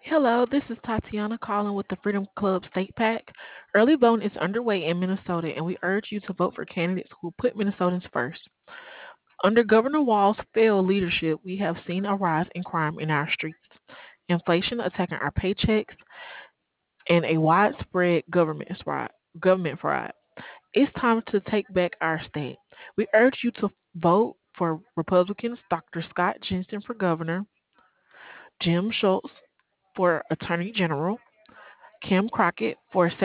Hello, this is Tatiana calling with the Freedom Club State PAC. Early voting is underway in Minnesota, and we urge you to vote for candidates who put Minnesotans first. Under Governor Walz's failed leadership, we have seen a rise in crime in our streets, inflation attacking our paychecks, and a widespread government fraud. It's time to take back our state. We urge you to vote for Republicans Dr. Scott Jensen for governor, Jim Schultz for attorney general, Kim Crockett for